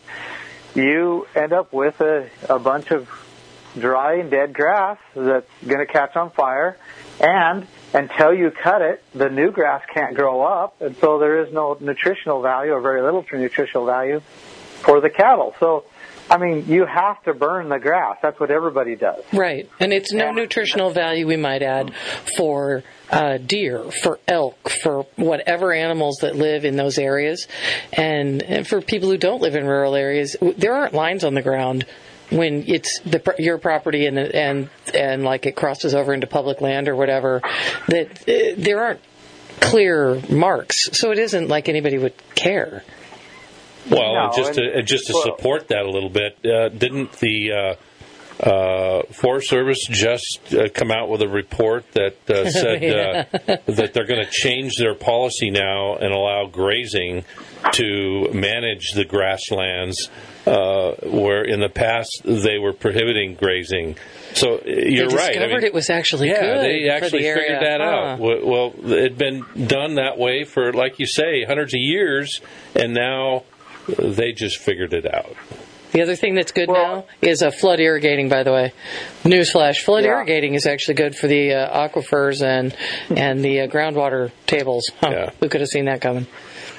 Speaker 4: you end up with a, a bunch of dry and dead grass that's going to catch on fire, and until you cut it, the new grass can't grow up, and so there is no nutritional value, or very little nutritional value, for the cattle. So, I mean, you have to burn the grass. That's what everybody does.
Speaker 1: Right. And it's no nutritional value, we might add, for uh, deer, for elk, for whatever animals that live in those areas. And, and for people who don't live in rural areas, there aren't lines on the ground when it's the, your property and, and, and like it crosses over into public land or whatever, that uh, there aren't clear marks. So it isn't like anybody would care.
Speaker 2: Well,
Speaker 4: No,
Speaker 2: just to
Speaker 4: and-
Speaker 2: just to
Speaker 4: well-
Speaker 2: support that a little bit, uh, didn't the uh, uh, Forest Service just uh, come out with a report that uh, said
Speaker 1: Yeah.
Speaker 2: uh, that they're going to change their policy now and allow grazing to manage the grasslands, uh, where in the past they were prohibiting grazing. So uh, you're
Speaker 1: they
Speaker 2: right.
Speaker 1: discovered
Speaker 2: I mean,
Speaker 1: it was actually
Speaker 2: yeah,
Speaker 1: good
Speaker 2: they
Speaker 1: for
Speaker 2: actually
Speaker 1: the area.
Speaker 2: figured that
Speaker 1: Huh.
Speaker 2: out. Well, well, it had been done that way for, like you say, hundreds of years, and now they just figured it out.
Speaker 1: The other thing that's good
Speaker 4: Well-
Speaker 1: now is uh, flood irrigating, by the way. Newsflash, flood
Speaker 4: Yeah.
Speaker 1: irrigating is actually good for the uh, aquifers and and the uh, groundwater tables. Huh.
Speaker 2: Yeah.
Speaker 1: Who could have seen that coming?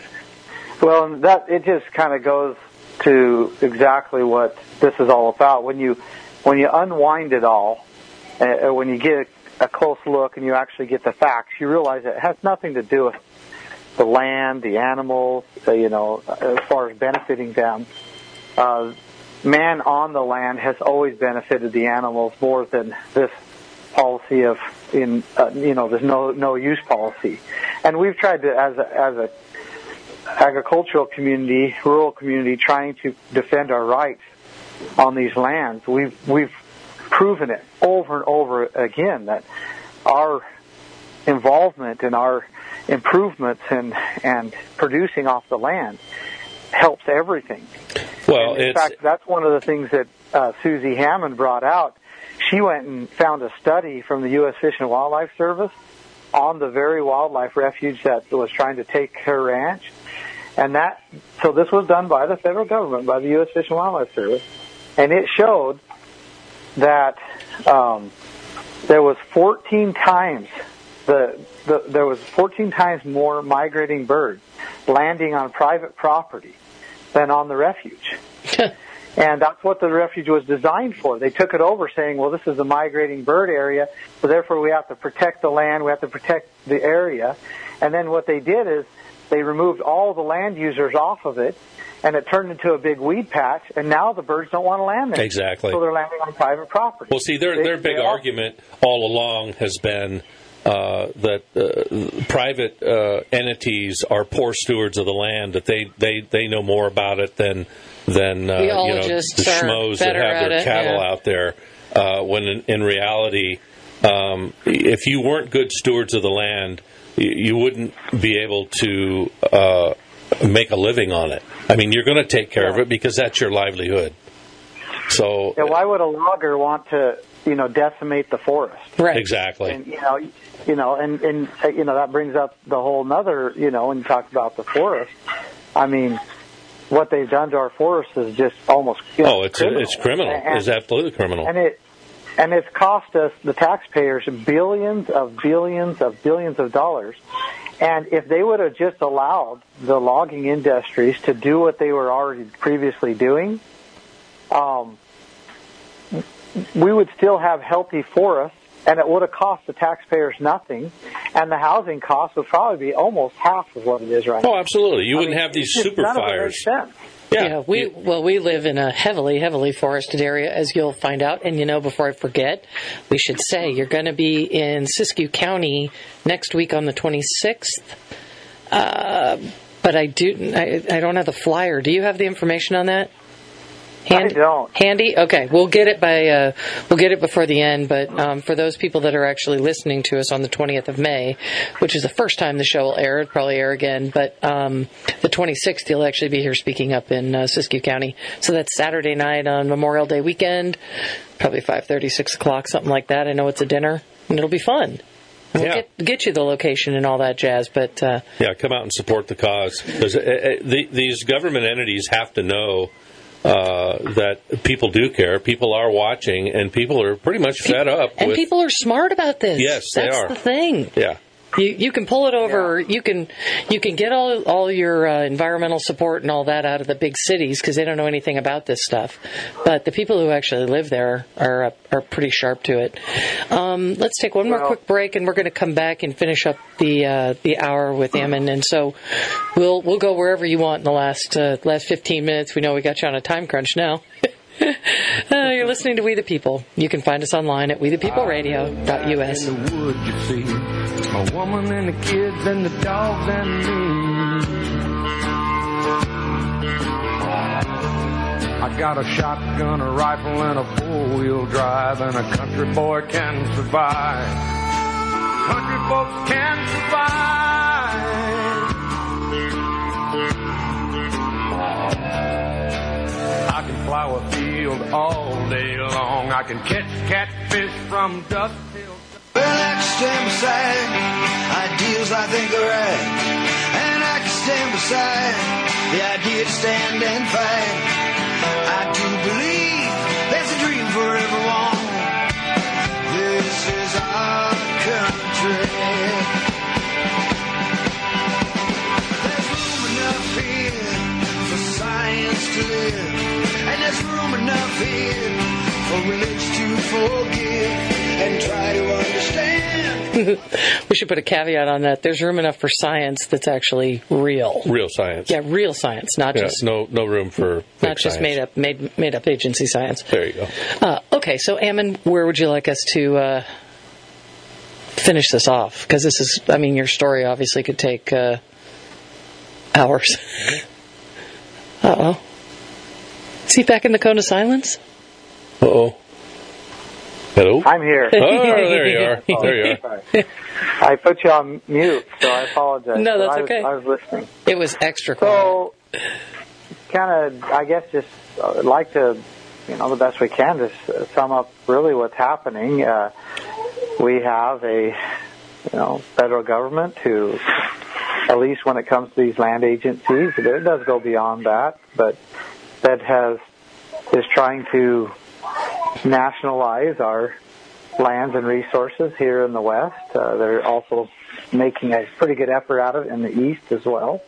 Speaker 4: Well, and that it just kind of goes to exactly what this is all about. When you when you unwind it all, uh, when you get a close look and you actually get the facts, you realize it has nothing to do with the land, the animals, uh, you know, as far as benefiting them. Uh, man on the land has always benefited the animals more than this policy of, in uh, you know, there's no no use policy. And we've tried to, as a, as a agricultural community, rural community, trying to defend our rights on these lands. We've we've proven it over and over again that our involvement and our improvements and and producing off the land helps everything.
Speaker 2: Well,
Speaker 4: And in
Speaker 2: it's
Speaker 4: fact, that's one of the things that uh, Susie Hammond brought out. She went and found a study from the U S Fish and Wildlife Service on the very wildlife refuge that was trying to take her ranch. And that, so this was done by the federal government, by the U S Fish and Wildlife Service, and it showed that um, there was fourteen times the, the there was fourteen times more migrating birds landing on private property than on the refuge. And that's what the refuge was designed for. They took it over saying, well, this is a migrating bird area, so therefore we have to protect the land, we have to protect the area. And then what they did is they removed all the land users off of it, and it turned into a big weed patch, and now the birds don't want to land there.
Speaker 2: Exactly.
Speaker 4: So they're landing on private property.
Speaker 2: well. See, their
Speaker 4: They-
Speaker 2: their big
Speaker 4: they all-
Speaker 2: argument all along has been uh, that uh, private uh, entities are poor stewards of the land. That they, they, they know more about it than than uh,
Speaker 1: The
Speaker 2: you know
Speaker 1: ologists
Speaker 2: the
Speaker 1: are
Speaker 2: schmoes that
Speaker 1: better
Speaker 2: have
Speaker 1: at
Speaker 2: their
Speaker 1: it,
Speaker 2: cattle
Speaker 1: yeah.
Speaker 2: out there. Uh, when in, in reality, um, if you weren't good stewards of the land, you, you wouldn't be able to uh, make a living on it. I mean, you're going to take care of it because that's your livelihood. So
Speaker 4: Yeah, why would a logger want to, you know, decimate the forest?
Speaker 1: Right.
Speaker 2: exactly.
Speaker 4: And, you know, you know, and, and, uh, you know, that brings up the whole nother, you know, when you talk about the forest, I mean, what they've done to our forests is just almost, you know,
Speaker 2: Oh, it's
Speaker 4: criminal.
Speaker 2: it's criminal.
Speaker 4: And,
Speaker 2: It's absolutely criminal.
Speaker 4: and it, and it's cost us, the taxpayers, billions of billions of billions of dollars. And if they would have just allowed the logging industries to do what they were already previously doing, um, we would still have healthy forests, and it would have cost the taxpayers nothing, and the housing cost would probably be almost half of what it is right now.
Speaker 2: Oh, absolutely. You
Speaker 4: I
Speaker 2: wouldn't
Speaker 4: mean,
Speaker 2: have these
Speaker 4: it's just
Speaker 2: super
Speaker 4: none of it
Speaker 2: fires.
Speaker 4: makes sense.
Speaker 1: Yeah, we
Speaker 2: you-
Speaker 1: well we live in a heavily, heavily forested area, as you'll find out. And you know, before I forget, we should say you're going to be in Siskiyou County next week on the twenty-sixth. Uh, but I do, I, I don't have the flyer. Do you have the information on that? Hand,
Speaker 4: I don't.
Speaker 1: Handy? Okay, we'll get it by uh, we'll get it before the end. But um, for those people that are actually listening to us on the twentieth of May, which is the first time the show will air, it'll probably air again. But um, the twenty-sixth, he'll actually be here speaking up in uh, Siskiyou County. So that's Saturday night on Memorial Day weekend, probably five thirty, six o'clock, something like that. I know it's a dinner, and it'll be fun. We'll
Speaker 2: Yeah.
Speaker 1: get, get you the location and all that jazz, but uh,
Speaker 2: Yeah, come out and support the cause. Because uh, uh, the, these government entities have to know uh, that people do care, people are watching, and people are pretty much fed up.
Speaker 1: and
Speaker 2: with,
Speaker 1: people are smart about this.
Speaker 2: Yes, they
Speaker 1: That's
Speaker 2: are.
Speaker 1: the thing.
Speaker 2: Yeah.
Speaker 1: You you can pull it over. You can you can get all all your uh, environmental support and all that out of the big cities because they don't know anything about this stuff. But the people who actually live there are uh, are pretty sharp to it. Um, let's take one more
Speaker 4: Well-
Speaker 1: quick break, and we're going to come back and finish up the uh, the hour with Ammon. And so we'll we'll go wherever you want in the last uh, last fifteen minutes. We know we got you on a time crunch now. uh, you're listening to We the People. You can find us online at we the people radio dot u s.
Speaker 5: In the woods, you see, a woman and the kids and the dogs and me. I got a shotgun, a rifle, and a four-wheel drive, and a country boy can survive. Country folks can survive. I can plow a field all day long. I can catch catfish from dusk till dusk.
Speaker 6: Well, I can stand beside ideals I think are right. And I can stand beside the idea to stand and fight. I do believe there's a dream for everyone. This is our country. There's room enough here for science to live. And there's room enough here for village to forgive and try to understand.
Speaker 1: We should put a caveat on that. There's room enough for science that's actually real.
Speaker 2: Real science.
Speaker 1: Yeah, real science, not
Speaker 2: Yeah,
Speaker 1: just
Speaker 2: no, no room for fake
Speaker 1: not just
Speaker 2: science.
Speaker 1: made up made made up agency science.
Speaker 2: There you go.
Speaker 1: Uh, okay, so Ammon, where would you like us to uh, finish this off? Because this is, I mean, your story obviously could take uh, hours. Uh oh. Is he back in the cone of silence?
Speaker 2: Uh oh. Hello.
Speaker 4: I'm here.
Speaker 2: Oh, there you are. There you are.
Speaker 4: Sorry. I put you on mute, so I apologize.
Speaker 1: No, that's
Speaker 4: I was,
Speaker 1: okay.
Speaker 4: I was listening.
Speaker 1: It was extra quiet.
Speaker 4: So, kind of, I guess, just uh, like to, you know, the best we can, just sum up really what's happening. Uh, we have a, you know, federal government who, at least when it comes to these land agencies, it does go beyond that, but that has is trying to nationalize our lands and resources here in the West. Uh, they're also making a pretty good effort at it in the East as well.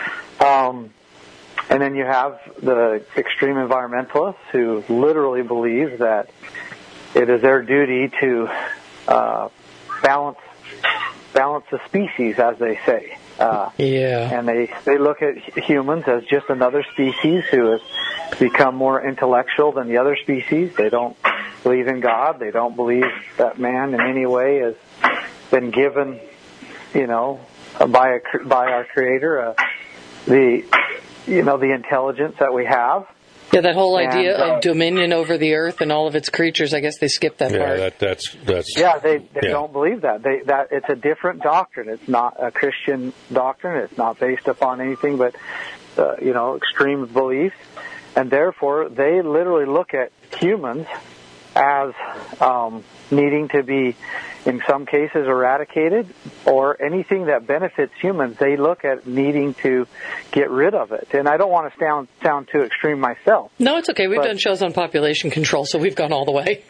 Speaker 4: Um, and then you have the extreme environmentalists who literally believe that it is their duty to uh, balance balance the species, as they say. Uh,
Speaker 1: Yeah.
Speaker 4: and they, they look at humans as just another species who has become more intellectual than the other species. They don't believe in God. They don't believe that man in any way has been given, you know, by a, by our Creator, uh, the, you know, the intelligence that we have.
Speaker 1: Yeah, that whole
Speaker 4: And,
Speaker 1: idea
Speaker 4: uh,
Speaker 1: of dominion over the earth and all of its creatures, I guess they skipped that
Speaker 2: Yeah,
Speaker 1: part.
Speaker 2: that, that's that's.
Speaker 4: Yeah, they, they
Speaker 2: Yeah.
Speaker 4: don't believe that. They that it's a different doctrine. It's not a Christian doctrine. It's not based upon anything but uh, you know, extreme beliefs, and therefore they literally look at humans as um, needing to be, in some cases, eradicated, or anything that benefits humans. They look at needing to get rid of it. And I don't want to sound sound too extreme myself.
Speaker 1: No, it's okay. We've
Speaker 4: But-
Speaker 1: done shows on population control, so we've gone all the way.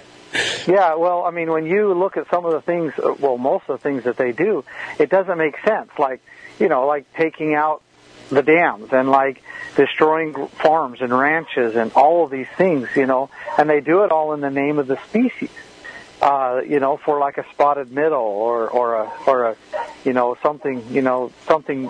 Speaker 4: Yeah, well, I mean, when you look at some of the things, uh, well, most of the things that they do, it doesn't make sense. Like, you know, like taking out the dams and like destroying farms and ranches and all of these things, you know, and they do it all in the name of the species. Uh, you know, for like a spotted minnow or or a or a, you know, something, you know, something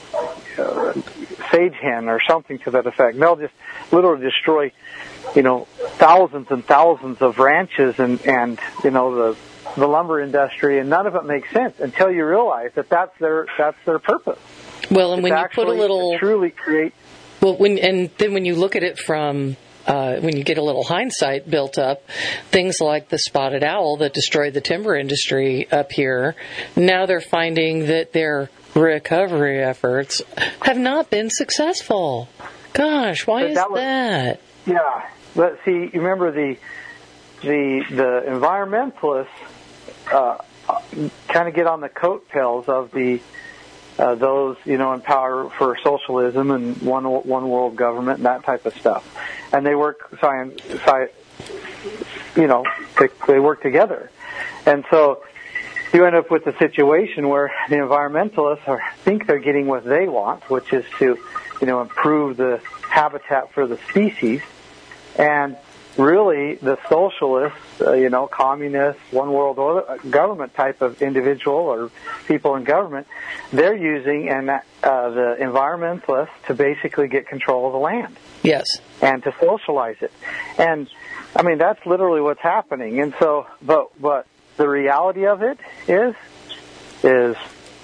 Speaker 4: uh, sage hen or something to that effect. And they'll just literally destroy, you know, thousands and thousands of ranches and, and you know, the the lumber industry, and none of it makes sense until you realize that that's their that's their purpose.
Speaker 1: Well, and
Speaker 4: It's
Speaker 1: when you
Speaker 4: actually
Speaker 1: put a little,
Speaker 4: to truly create.
Speaker 1: well, when and then when you look at it from uh, when you get a little hindsight built up, things like the spotted owl that destroyed the timber industry up here, now they're finding that their recovery efforts have not been successful. Gosh, why
Speaker 4: But
Speaker 1: is
Speaker 4: that was-
Speaker 1: that?
Speaker 4: Yeah, but see, you remember the the the environmentalists uh, kind of get on the coattails of the uh, those you know in power for socialism and one one world government and that type of stuff, and they work science, sci you know they, they work together, and so you end up with a situation where the environmentalists are think they're getting what they want, which is to you know improve the habitat for the species. And really, the socialists, uh, you know, communists, one world order, government type of individual or people in government, they're using and uh, the environmentalists to basically get control of the land.
Speaker 1: Yes.
Speaker 4: And to socialize it. And, I mean, that's literally what's happening. And so, but, but the reality of it is, is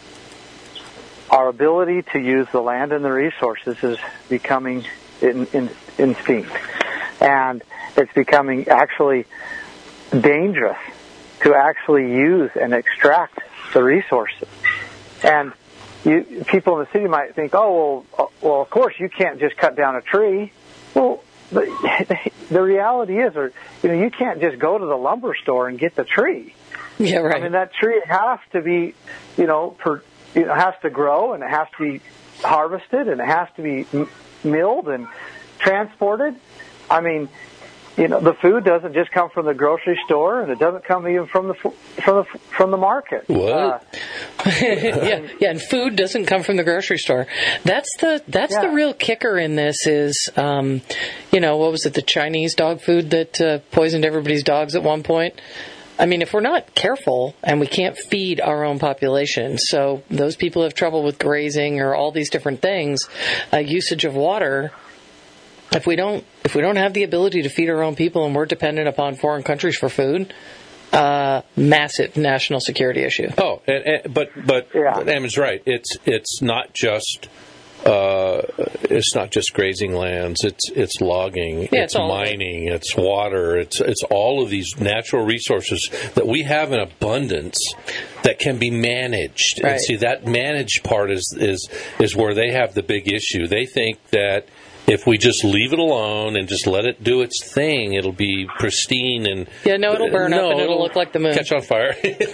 Speaker 4: our ability to use the land and the resources is becoming in, in, instinct. And it's becoming actually dangerous to actually use and extract the resources. And you, people in the city might think, oh, well, well, of course you can't just cut down a tree. Well, the, the reality is, or you know, you can't just go to the lumber store and get the tree.
Speaker 1: Yeah, right.
Speaker 4: I mean, that tree has to be, you know, per, it has to grow and it has to be harvested and it has to be m- milled and transported. I mean, you know, the food doesn't just come from the grocery store, and it doesn't come even from the from the from the market.
Speaker 2: What?
Speaker 4: Uh,
Speaker 1: yeah, yeah, and food doesn't come from the grocery store. That's the that's
Speaker 4: Yeah.
Speaker 1: the real kicker in this is, um, you know, what was it, the Chinese dog food that uh, poisoned everybody's dogs at one point? I mean, if we're not careful and we can't feed our own population, so those people have trouble with grazing or all these different things, uh, usage of water. If we don't, if we don't have the ability to feed our own people, and we're dependent upon foreign countries for food, uh, massive national security issue.
Speaker 2: Oh, and, and, but but
Speaker 4: Yeah.
Speaker 2: Ammon's right. It's it's not just uh, it's not just grazing lands. It's it's logging.
Speaker 1: Yeah,
Speaker 2: it's
Speaker 1: it's all of it.
Speaker 2: mining. It's water. It's it's all of these natural resources that we have in abundance that can be managed.
Speaker 1: Right.
Speaker 2: And see, that managed part is is is where they have the big issue. They think that if we just leave it alone and just let it do its thing, it'll be pristine and
Speaker 1: Yeah, no, it'll burn up
Speaker 2: No,
Speaker 1: and it'll look like the moon.
Speaker 2: catch on fire.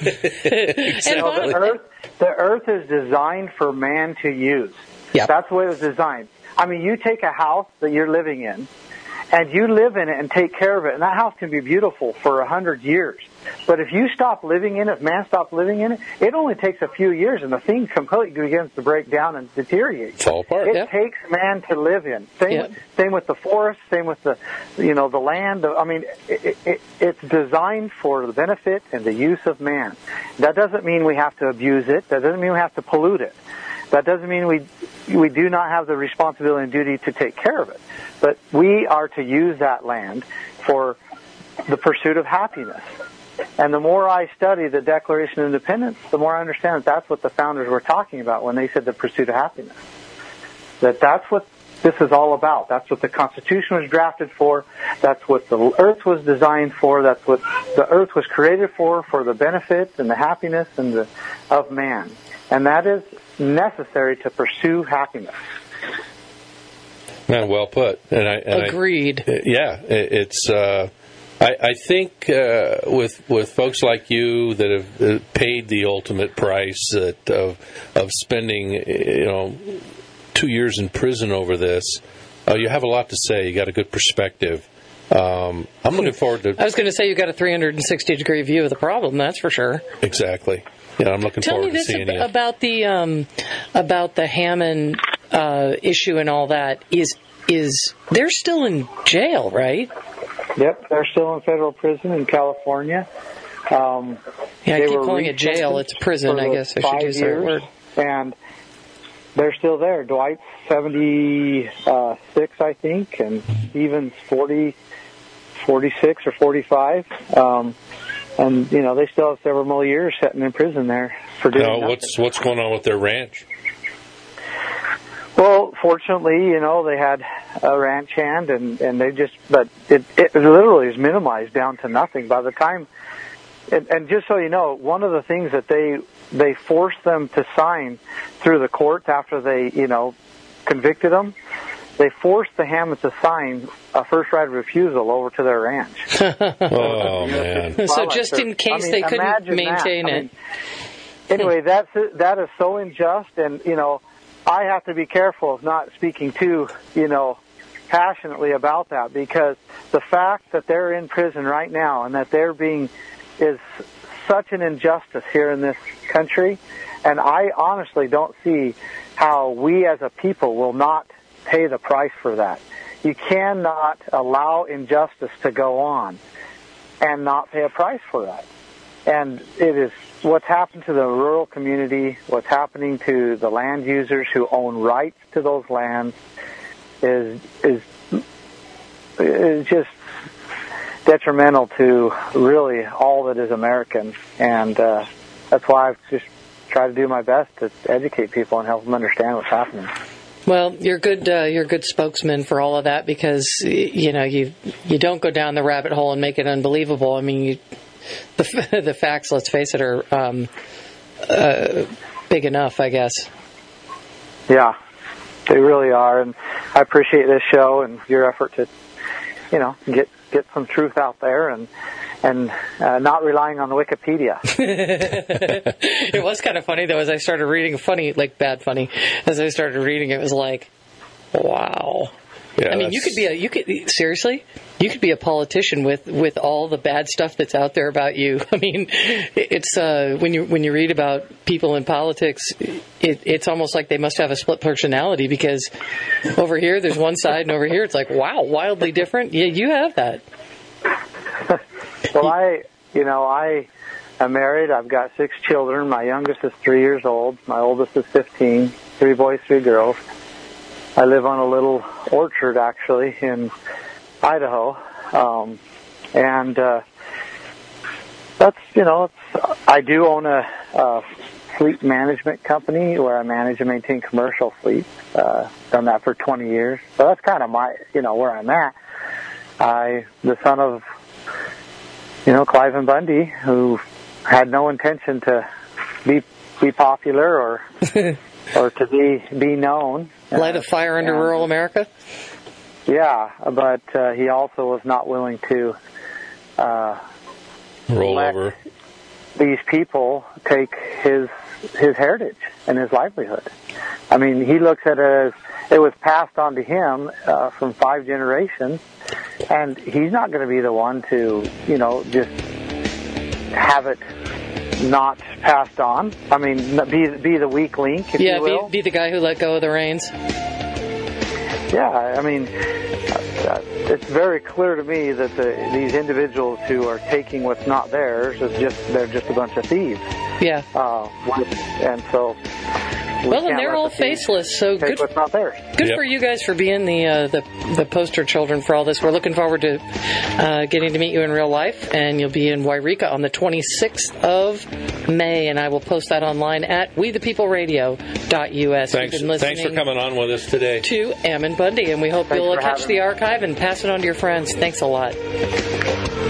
Speaker 1: And
Speaker 4: the earth, the earth is designed for man to use.
Speaker 1: Yeah.
Speaker 4: That's the way it was designed. I mean, you take a house that you're living in, and you live in it and take care of it, and that house can be beautiful for a hundred years. But if you stop living in it, if man stops living in it, it only takes a few years, and the thing completely begins to break down and deteriorate.
Speaker 2: Fall apart.
Speaker 4: It
Speaker 1: Yep.
Speaker 4: takes man to live in. Same,
Speaker 1: Yep.
Speaker 4: with, same with the forest. Same with the, you know, the land. I mean, it, it, it's designed for the benefit and the use of man. That doesn't mean we have to abuse it. That doesn't mean we have to pollute it. That doesn't mean we we do not have the responsibility and duty to take care of it. But we are to use that land for the pursuit of happiness. And the more I study the Declaration of Independence, the more I understand that that's what the founders were talking about when they said the pursuit of happiness. That that's what this is all about. That's what the Constitution was drafted for. That's what the earth was designed for. That's what the earth was created for, for the benefit and the happiness and the, of man. And that is necessary to pursue happiness.
Speaker 2: Man, well put. And I and
Speaker 1: Agreed.
Speaker 2: I, yeah, it, it's. Uh, I, I think uh, with with folks like you that have uh, paid the ultimate price that, of of spending, you know, two years in prison over this, uh, you have a lot to say. You got a good perspective. Um, I'm looking forward to
Speaker 1: I was going to say you got a three hundred sixty degree view of the problem. That's for sure.
Speaker 2: exactly. Yeah, I'm looking
Speaker 1: Tell me
Speaker 2: forward to
Speaker 1: this
Speaker 2: seeing
Speaker 1: ab-
Speaker 2: you.
Speaker 1: about the um, about the Hammond uh, issue and all that. Is is they're still in jail, right?
Speaker 4: Yep, they're still in federal prison in California. Um,
Speaker 1: Yeah, I
Speaker 4: they
Speaker 1: keep
Speaker 4: were
Speaker 1: calling it jail. It's prison.
Speaker 4: for
Speaker 1: I
Speaker 4: the
Speaker 1: guess I should
Speaker 4: five
Speaker 1: use that
Speaker 4: years,
Speaker 1: word.
Speaker 4: And they're still there. Dwight's seventy-six, I think, and Stephen's forty, forty-six or forty-five. Um, and, you know, they still have several more years sitting in prison there for doing
Speaker 2: Now,
Speaker 4: nothing.
Speaker 2: what's what's going on with their ranch?
Speaker 4: Well, fortunately, you know, they had a ranch hand, and, and they just, but it, it literally is minimized down to nothing. By the time, and, and just so you know, one of the things that they they forced them to sign through the courts after they, you know, convicted them, they forced the Hammonds to sign a first right of refusal over to their ranch.
Speaker 2: Oh, man.
Speaker 1: So just in case I mean, they couldn't maintain
Speaker 4: that.
Speaker 1: it.
Speaker 4: I mean, anyway, that's that is so unjust, and, you know, I have to be careful of not speaking too, you know, passionately about that, because the fact that they're in prison right now and that they're being is such an injustice here in this country, and I honestly don't see how we as a people will not pay the price for that. You cannot allow injustice to go on and not pay a price for that. And it is what's happened to the rural community, what's happening to the land users who own rights to those lands is is is just detrimental to really all that is American. And uh, that's why I've just tried to do my best to educate people and help them understand what's happening.
Speaker 1: Well, you're good. Uh, you're a good spokesman for all of that, because you know you you don't go down the rabbit hole and make it unbelievable. I mean, you. The, the facts, let's face it, are um, uh, big enough, I guess.
Speaker 4: Yeah, they really are, and I appreciate this show and your effort to, you know, get get some truth out there and and uh, not relying on the Wikipedia.
Speaker 1: It was kind of funny though, as I started reading, funny like bad funny. As I started reading, it was like, wow.
Speaker 2: Yeah,
Speaker 1: I mean, you could be a you could seriously, you could be a politician with, with all the bad stuff that's out there about you. I mean, it's uh, when you when you read about people in politics, it, it's almost like they must have a split personality, because over here there's one side and over here it's like, wow, wildly different. Yeah, you have that.
Speaker 4: Well, I you know I am married. I've got six children. My youngest is three years old. My oldest is fifteen. Three boys, three girls. I live on a little orchard, actually, in Idaho, um, and uh, that's, you know, it's, I do own a, a fleet management company where I manage and maintain commercial fleets. Uh, done that for twenty years, so that's kind of my, you know, where I'm at. I, the son of, you know, Cliven Bundy, who had no intention to be be popular or or to be be known.
Speaker 1: Light a fire under and, rural America?
Speaker 4: Yeah, but uh, he also was not willing to uh,
Speaker 2: roll
Speaker 4: let
Speaker 2: over
Speaker 4: these people take his his heritage and his livelihood. I mean, he looks at it as it was passed on to him uh, from five generations, and he's not going to be the one to, you know, just have it not passed on. I mean, be be the weak link, if
Speaker 1: yeah,
Speaker 4: you will.
Speaker 1: Be, be the guy who let go of the reins.
Speaker 4: Yeah, I mean, uh, it's very clear to me that the, these individuals who are taking what's not theirs is just they're just a bunch of thieves.
Speaker 1: Yeah.
Speaker 4: Uh, and so. We
Speaker 1: well, and they're all the faceless, so good.
Speaker 4: What's not theirs.
Speaker 1: Good
Speaker 2: yep.
Speaker 1: for you guys for being the, uh, the the poster children for all this. We're looking forward to uh, getting to meet you in real life, and you'll be in Wairika on the twenty-sixth of May, and I will post that online at we the people radio dot U S.
Speaker 2: Thanks, thanks for coming on with us today.
Speaker 1: To Ammon Bundy, and we hope
Speaker 4: Thanks
Speaker 1: you'll catch the
Speaker 4: me.
Speaker 1: archive and pass it on to your friends. Thanks a lot.